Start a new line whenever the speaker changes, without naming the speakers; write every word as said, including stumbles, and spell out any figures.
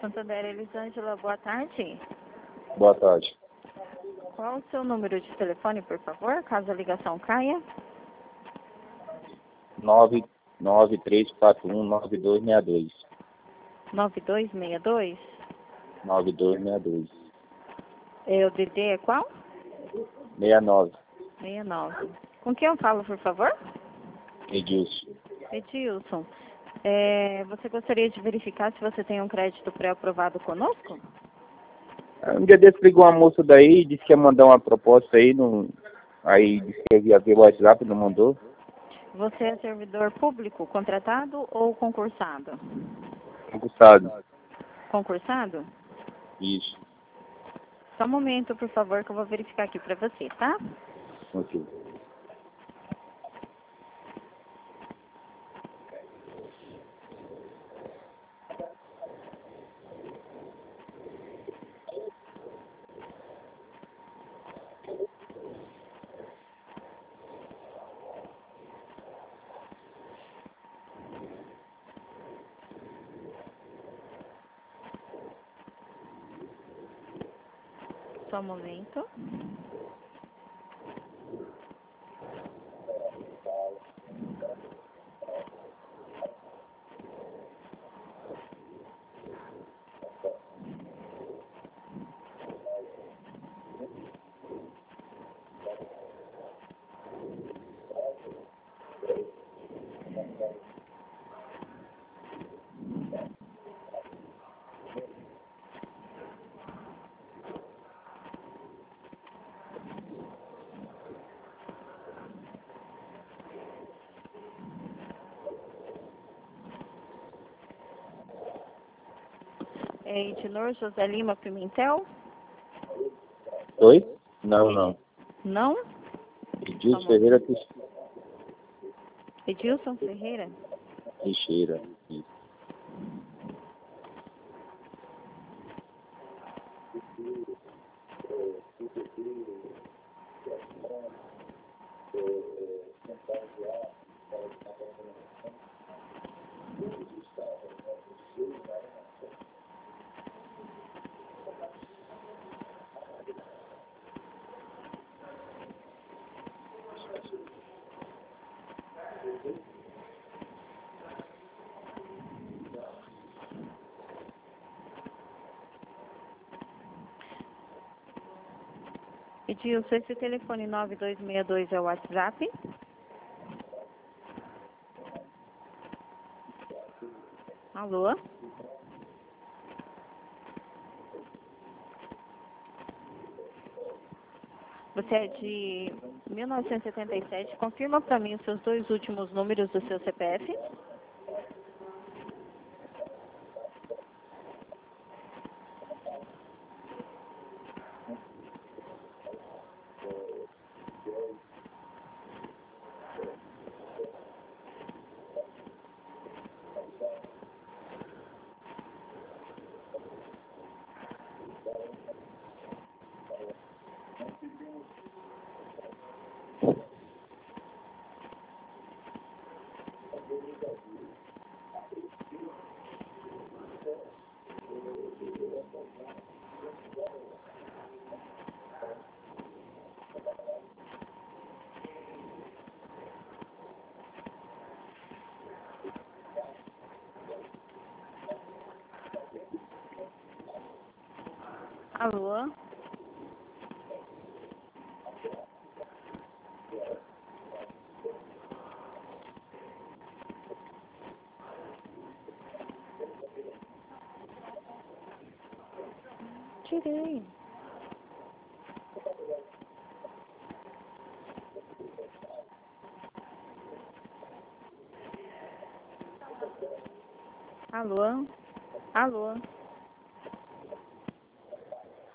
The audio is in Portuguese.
Santander, Elisângela, boa tarde.
Boa tarde.
Qual o seu número de telefone, por favor, caso a ligação caia?
nove nove três quatro um nove dois seis dois.
nove dois seis dois?
nove dois seis dois.
É, o D D é qual?
sessenta e nove.
sessenta e nove. Com quem eu falo, por favor?
Edilson.
Edilson, é, você gostaria de verificar se você tem um crédito pré-aprovado conosco?
Um dia desse ligou uma moça daí, disse que ia mandar uma proposta aí, não... aí disse que ia ver o WhatsApp, não mandou.
Você é servidor público, contratado ou concursado?
Concursado.
Concursado?
Isso.
Só um momento, por favor, que eu vou verificar aqui para você, tá?
Ok.
Só um momento. É Edilor José Lima Pimentel?
Oi? Não, não.
Não?
Edilson Ferreira Teixeira.
Edilson Ferreira?
Teixeira. Isso.
Edilson, esse telefone nove dois seis dois é o WhatsApp? Alô? Você é de mil novecentos e setenta e sete. Confirma para mim os seus dois últimos números do seu C P F. Alô? Tirei. Alô? Alô?